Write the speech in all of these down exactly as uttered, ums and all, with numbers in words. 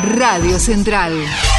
Radio Central.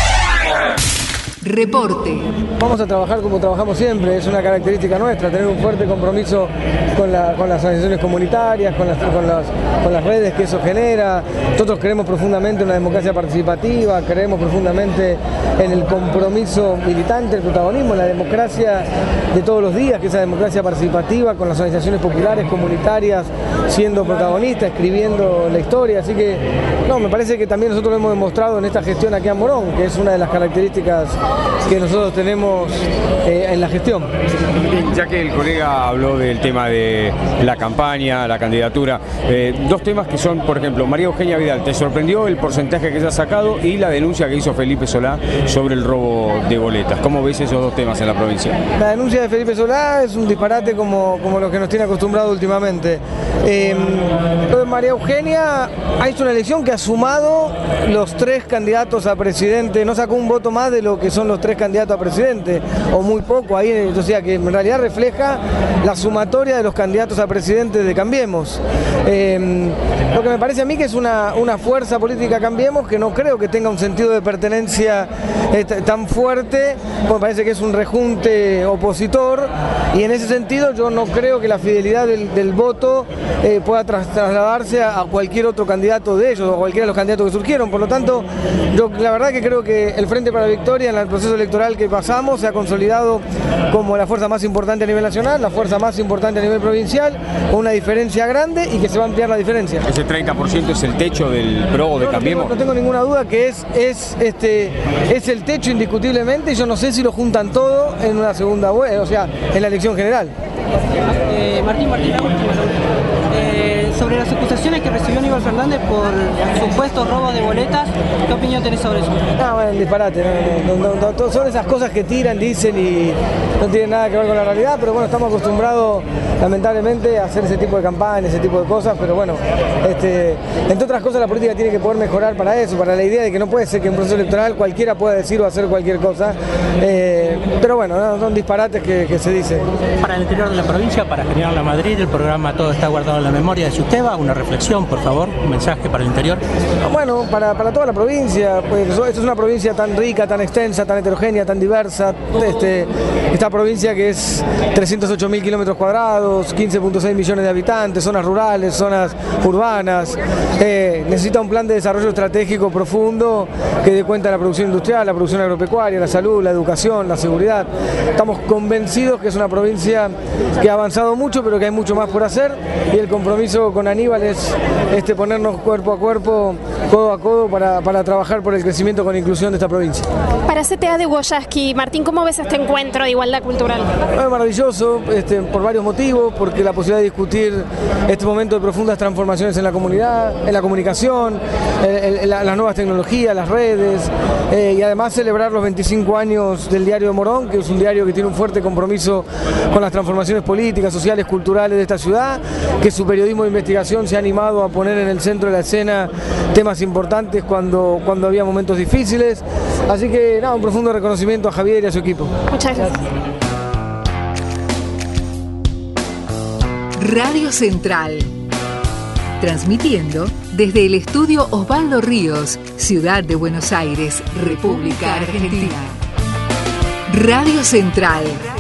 Reporte. Vamos a trabajar como trabajamos siempre, es una característica nuestra, tener un fuerte compromiso con, la, con las organizaciones comunitarias, con las, con, las, con las redes que eso genera. Nosotros creemos profundamente en una democracia participativa, creemos profundamente en el compromiso militante, el protagonismo, en la democracia de todos los días, que es la democracia participativa, con las organizaciones populares, comunitarias, siendo protagonistas, escribiendo la historia. Así que, no, me parece que también nosotros lo hemos demostrado en esta gestión aquí en Morón, que es una de las características que nosotros tenemos eh, en la gestión. Ya que el colega habló del tema de la campaña, la candidatura, eh, dos temas que son, por ejemplo, María Eugenia Vidal, ¿te sorprendió el porcentaje que se ha sacado y la denuncia que hizo Felipe Solá sobre el robo de boletas? ¿Cómo ves esos dos temas en la provincia? La denuncia de Felipe Solá es un disparate como, como lo que nos tiene acostumbrado últimamente. Eh, lo de María Eugenia ha hecho una elección que ha sumado los tres candidatos a presidente, no sacó un voto más de lo que son los tres candidatos a presidente, o muy poco ahí, o sea que en realidad refleja la sumatoria de los candidatos a presidente de Cambiemos. Eh, lo que me parece a mí que es una, una fuerza política Cambiemos que no creo que tenga un sentido de pertenencia eh, tan fuerte, me parece que es un rejunte opositor, y en ese sentido yo no creo que la fidelidad del, del voto eh, pueda tras, trasladarse a, a cualquier otro candidato de ellos, o a cualquiera de los candidatos que surgieron. Por lo tanto, yo la verdad que creo que el Frente para la Victoria en el proceso electoral que pasamos se ha consolidado como la fuerza más importante a nivel nacional, la fuerza más importante a nivel provincial, con una diferencia grande y que se va a ampliar la diferencia. ¿Ese treinta por ciento es el techo del P R O o de no, Cambiemos? No tengo, no tengo ninguna duda que es, es, este, es el techo indiscutiblemente, y yo no sé si lo juntan todo en una segunda vuelta, o sea, en la elección general. Eh, Martín Martín, la última, la última. Eh, sobre las acusaciones que recibió Aníbal Fernández por supuesto robo de boletas, ¿qué opinión tenés sobre eso? No, bueno, disparate, no, no, no, no, son esas cosas que tiran, dicen y no tienen nada que ver con la realidad, pero bueno, estamos acostumbrados lamentablemente a hacer ese tipo de campañas, ese tipo de cosas, pero bueno, este, entre otras cosas la política tiene que poder mejorar para eso, para la idea de que no puede ser que en un proceso electoral cualquiera pueda decir o hacer cualquier cosa, eh, pero bueno, no, son disparates que, que se dicen. Para el interior de la provincia, para General La Madrid, el programa Todo está guardado en la memoria de Susteva, una reflexión, por favor, un mensaje para el interior. Bueno, para, para toda la provincia, pues esto es una provincia tan rica, tan extensa, tan heterogénea, tan diversa, este, esta provincia que es trescientos ocho mil kilómetros cuadrados, quince punto seis millones de habitantes, zonas rurales, zonas urbanas, eh, necesita un plan de desarrollo estratégico profundo que dé cuenta de la producción industrial, la producción agropecuaria, la salud, la educación, la seguridad. Estamos convencidos que es una provincia que ha avanzado mucho, pero que hay mucho más por hacer, y el compromiso con Aníbal es este, ponernos cuerpo a cuerpo, codo a codo, para, para trabajar por el crecimiento con inclusión de esta provincia. Para C T A de Woyaski, Martín, ¿cómo ves este encuentro de igualdad cultural? Es maravilloso, este, por varios motivos, porque la posibilidad de discutir este momento de profundas transformaciones en la comunidad, en la comunicación, el, el, la, las nuevas tecnologías, las redes, eh, y además celebrar los veinticinco años del Diario de Morón, que es un diario que tiene un fuerte compromiso con las transformaciones políticas, sociales, culturales de esta ciudad, que su periodismo de investigación se ha animado a poner en el centro de la escena temas importantes cuando, cuando había momentos difíciles. Así que nada, un profundo reconocimiento a Javier y a su equipo. Muchas gracias. Radio Central. Transmitiendo desde el estudio Osvaldo Ríos, Ciudad de Buenos Aires, República Argentina. Radio Central.